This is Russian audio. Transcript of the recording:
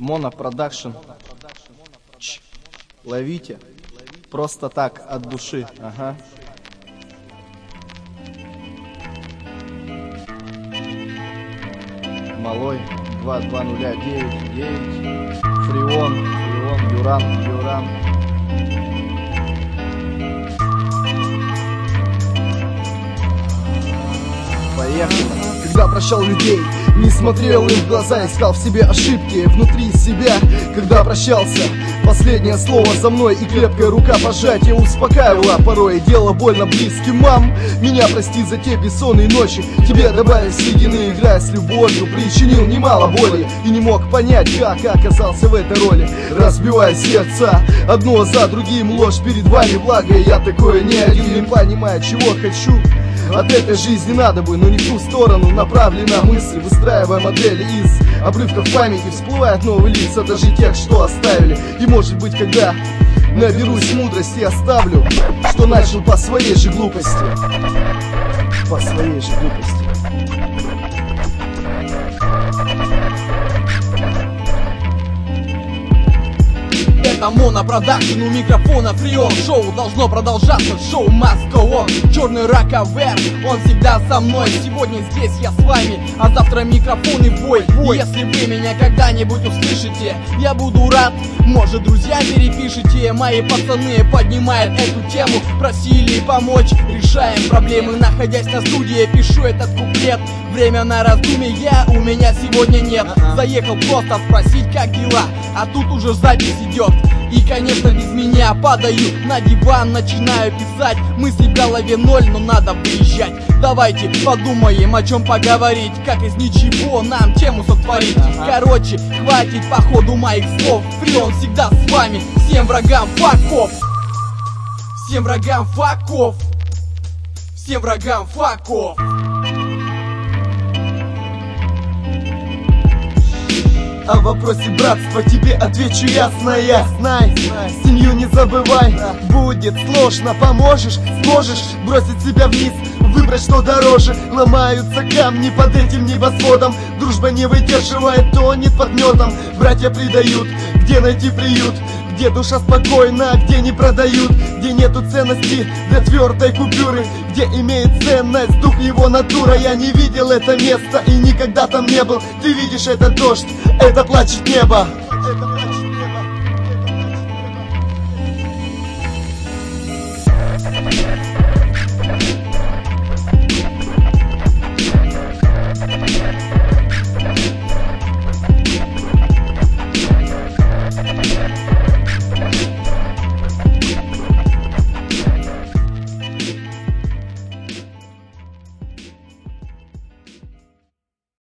Монопродакшн. Ловите. Просто так, от души. Ага. Малой 2209. Фреон, Юран. Поехали. Когда прощал людей, не смотрел им в глаза, искал в себе ошибки внутри себя. Когда прощался, последнее слово за мной и крепкая рука пожатия успокаивала порой, дело больно близким. Мам, меня прости за те бессонные ночи, тебе добавив седины, играя с любовью, причинил немало боли и не мог понять, как оказался в этой роли. Разбивая сердца, одно за другим, ложь перед вами, благо я такое не один, не понимаю, чего хочу. От этой жизни надо бы, но не в ту сторону направлена мысль, выстраивая модели из обрывков памяти. Всплывают новые лица, даже тех, что оставили. И может быть, когда наберусь мудрости, оставлю, что начал по своей же глупости. По своей же глупости. Это монопродакшн, у микрофона Фреон. Шоу должно продолжаться, шоу must go on. Черный раковер, он всегда со мной. Сегодня здесь я с вами, а завтра микрофон и бой. Если вы меня когда-нибудь услышите, я буду рад. Может, друзья, перепишите. Мои пацаны поднимают эту тему, просили помочь, решаем проблемы. Находясь на студии, пишу этот куплет. Время на раздумье у меня сегодня нет. Заехал просто спросить, как дела, а тут уже запись идет. И, конечно, без меня падаю на диван, начинаю писать. Мысли в голове ноль, но надо выезжать. Давайте подумаем, о чем поговорить, как из ничего нам тему сотворить. Короче, хватит по ходу моих слов. Фреон всегда с вами, всем врагам факов. Всем врагам факов. Всем врагам факов. О вопросе братства тебе отвечу ясно я. Знай, семью не забывай. Будет сложно, поможешь, сможешь бросить себя вниз, выбрать что дороже. Ломаются камни под этим небосводом. Дружба не выдерживает, тонет под медом. Братья предают, где найти приют? Где душа спокойна, где не продают, где нету ценности для твердой купюры, где имеет ценность дух его натура. Я не видел это место и никогда там не был. Ты видишь этот дождь, это плачет небо.